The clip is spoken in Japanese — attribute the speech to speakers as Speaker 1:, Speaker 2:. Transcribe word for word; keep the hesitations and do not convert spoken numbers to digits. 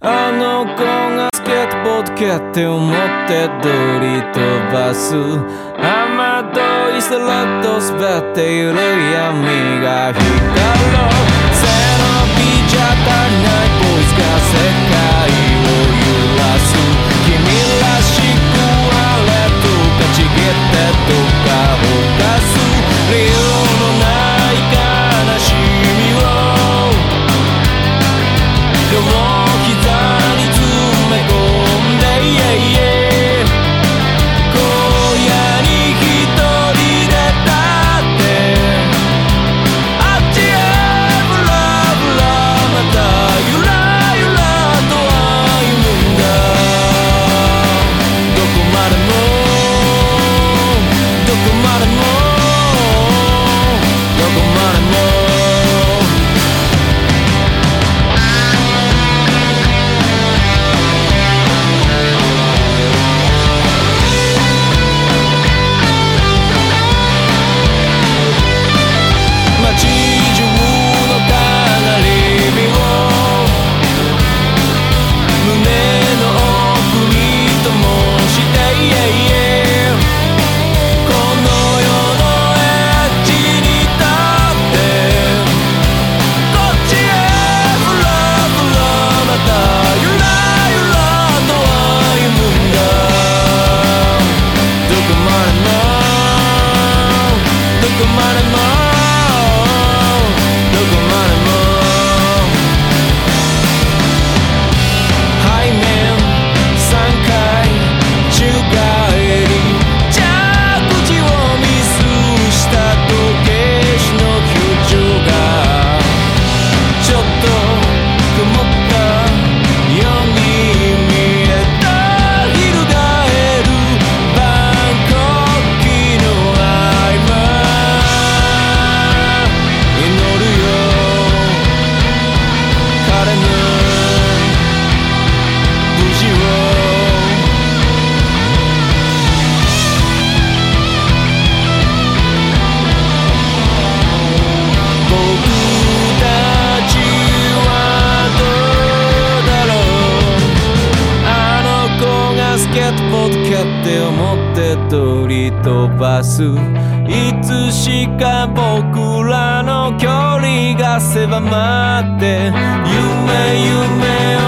Speaker 1: あの子がスケートボード蹴って思って通り飛ばす雨どい空と滑っている闇が光る背伸びじゃ足りないボイスが世界を揺らす君らしくあれとかちぎってどっかほかす理由のない悲しみをでも通り飛ばすいつしか僕らの距離が狭まって夢夢を